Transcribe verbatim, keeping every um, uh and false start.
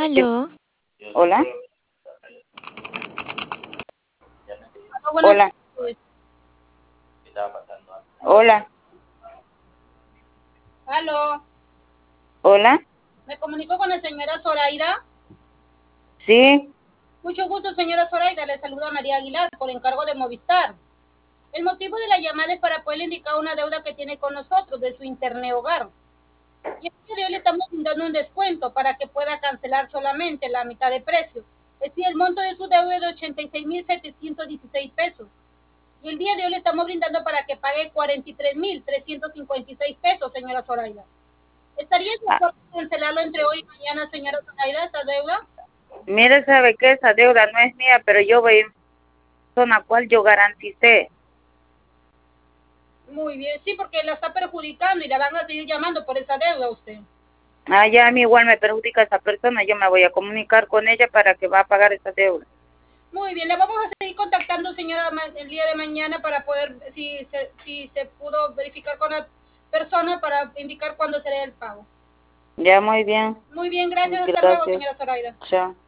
Aló. Hola. Buenas Hola. tardes. Hola. Aló. Hola. ¿Me comunico con la señora Zoraida? Sí. Mucho gusto, señora Zoraida. Le saluda María Aguilar por encargo de Movistar. El motivo de la llamada es para poderle indicar una deuda que tiene con nosotros de su internet hogar. Y el día de hoy le estamos dando un descuento para que pueda cancelar solamente la mitad de precio. Es decir, el monto de su deuda es de ochenta y seis mil setecientos dieciséis pesos. Y el día de hoy le estamos brindando para que pague cuarenta y tres mil trescientos cincuenta y seis pesos, señora Zoraida. ¿Estaría de Ah, acuerdo en cancelarlo entre hoy y mañana, señora Zoraida, esta deuda? mire, sabe que esa deuda no es mía, pero yo voy en zona cual yo garanticé. Muy bien, sí, porque la está perjudicando y la van a seguir llamando por esa deuda a usted. Ah, ya a mí igual me perjudica esa persona. Yo me voy a comunicar con ella para que va a pagar esa deuda. Muy bien, la vamos a seguir contactando, señora, el día de mañana para poder, si se, si se pudo verificar con la persona para indicar cuándo será el pago. Ya, muy bien. Muy bien, gracias. Hasta luego, Gracias. señora Zoraida. Chao.